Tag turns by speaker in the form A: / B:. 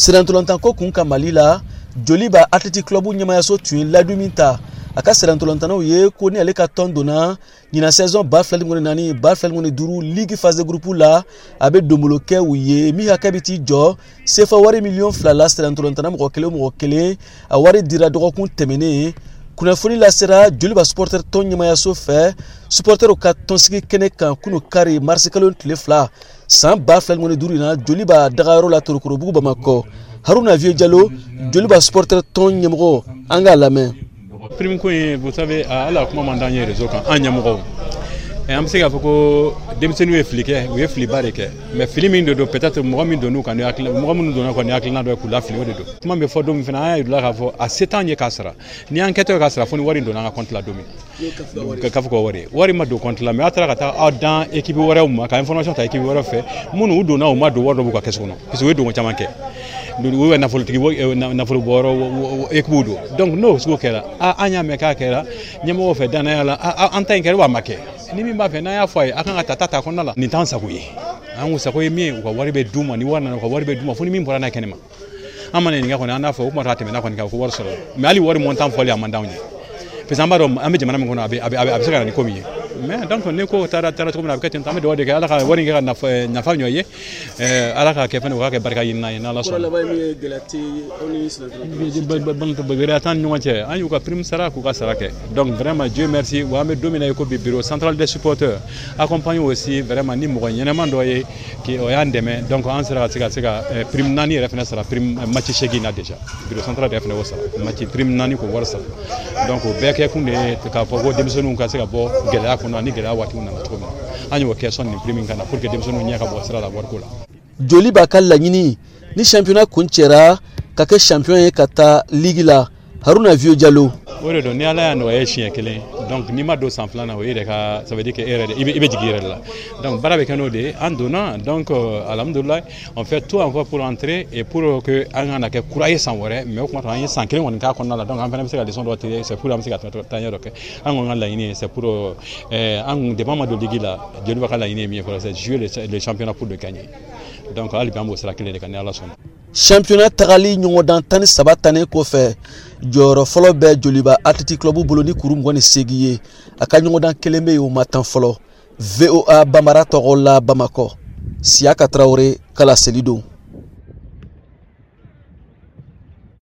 A: Serantolontan ko kun ka Mali la, Joliba Athletic Club ɲɛmayaso tun ye ladumi min ta a ka serantolantanaw ye ko ni ale ka tɔn donna ɲina saison 2024 2025 Ligue phase de groupe la a bɛ donbolo kɛ u ye min hakɛ bɛ t'i jɔ CFA wari million 2 la serantolantana mɔgɔ kelen a wari dira dɔgɔkun tɛmɛnen kunnafoni lasera Joliba supporter tɔn ɲɛmayaso fɛ supporterw ka tɔnsigi kɛnɛ kan kunu kari mars kalo tile 2 san 2025 na Joliba dagayɔrɔ la Torokorobugu Bamakɔ. Haruna Vieux Diallo, Joliba supporter ton ɲɛmɔgɔ an ka lamɛn.
B: Prime ko ye vous savez ala kuma man d'an ye réseau kan an ɲɛmɔgɔw an bɛ se k'a fɔ ko denmisɛnninw ye fili kɛ u ye filiba de kɛ mais fili min de don peut-être mɔgɔ min donn'u kan mɔgɔ minnu donna kɔni hakilina dɔ ye k'u lafili o de don kuma bɛ fɔ don min fana an y'a yir'u la k'a fɔ a se t'an ye k'a sara ni an kɛtɔ ye k'a sara fo ni wari in donna an ka compte la don min k'a fɔ ko wari ma don compte la mais a taara ka taa aw dan équipe wɛrɛw ma ka information ta équipe wɛrɛw fɛ minnu u donna u ma don wari dɔ b'u ka kɛsu kɔnɔ parce que u ye donko caman kɛ u ye nafolotigi nafolo bɔyɔrɔ équipe don donc n'o sugu kɛra an y'a mɛn k'a kɛra ɲɛmɔgɔw fɛ danaya la an ta in kɛra wa a ma kɛ ni min b'a fɛ n'a y'a fɔ a ye a kan ka ta kɔnɔna la nin t'an sago ye an k'u sago ye min ye u ka wari bɛ d'u ma ni wari nana u ka wari bɛ d'u ma fo ni min bɔra n'a kɛnɛ ma an mana ɲininka kɔni an n'a fɔ o kuma t'a tɛmɛ n'a kɔni kan ko wari sɔrɔ mais hali wari montant fɔli a man d'anw ye parce que an b'a dɔn an bɛ jamana min kɔnɔ a bɛ se ka na ni ko min ye mais donc ne ko taara cogo min na a bɛ kɛ ten an bɛ dugawu de kɛ ala ka wari in kɛ ka nafa ɲɔ ye ala ka kɛ fɛnɛ u ka kɛ barika ɲinina ye n'ala sɔnna gɛlɛya t'an ni ɲɔgɔn cɛ an y'u ka prime sara k'u ka sara kɛ donc vraiment Dieu merci wa an bɛ don min na i ko bi bureau central des supporters accompagne aussi vraiment ni mɔgɔ ɲɛnɛman dɔ ye o y'an dɛmɛ donc an sera ka se ka prime 4 yɛrɛ fɛnɛ sara prime match 8 na déjà bureau central yɛrɛ fɛnɛ o sara match prime 4 ko wari sara donc o bɛɛ kɛ kun de ye k'a fɔ ko denmisɛnninw ka se ka bɔ gɛlɛya kɔnɔ ani gɛlɛya waatiw nana cogo min na an y'o kɛ sɔnni prime kana pour que denmisɛnninw ɲɛ ka bɔ sira la wariko la.
A: Joliba ka laɲini ni championnat kun cɛra ka kɛ champion ye ka taa ligue la. Haruna Vieux Diallo.
B: O de don ni ala y'a nɔgɔya siɲɛ kelen donc n'i ma don san filanan o yɛrɛ ka ça veut dire que i bɛ jigin i yɛrɛ la donc baara bɛ kɛ n'o de ye an donna donc alhamdoulilah on fait tout encore pour entrer et pour que an kana kɛ kura ye san wɛrɛ mais o kuma an ye san kelen kɔni k'a kɔnɔna la donc an fana bɛ se ka leçon dɔ tigɛ c'est pour an bɛ se ka taa ɲɛ dɔ kɛ an kɔni ka laɲini ye c'est pour an depuis an ma don ligue la Joliba ka laɲini ye min ye fɔlɔ c'est jouer le championnat pour le gagner donc hali bi an b'o sira kelen de kan ni ala sɔnna.
A: Championnat tagali ɲɔgɔndan 13 tannen kɔfɛ jɔyɔrɔ fɔlɔ bɛ Joliba Athletic Club bolo ni kuru 28 ye a ka ɲɔgɔndan kelen bɛ yen o ma tan fɔlɔ VOA Bambara tɔgɔ la Bamakɔ Siaka Traoré Kala Selidon.